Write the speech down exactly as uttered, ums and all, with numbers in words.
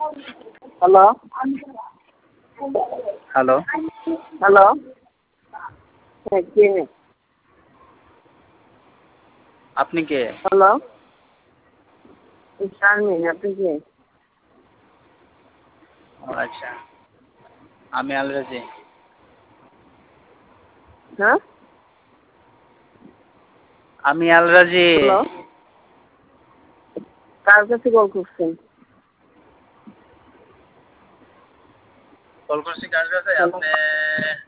Hello hello hello হ্যাঁ কে আপনি কে? Hello Sharmin, আপনি কে? ও আচ্ছা, আমি আলরাজি। হ্যাঁ আমি আলরাজি। হ্যালো, কার কাছে কল করছেন? কল করছি কার কাছে? আপনি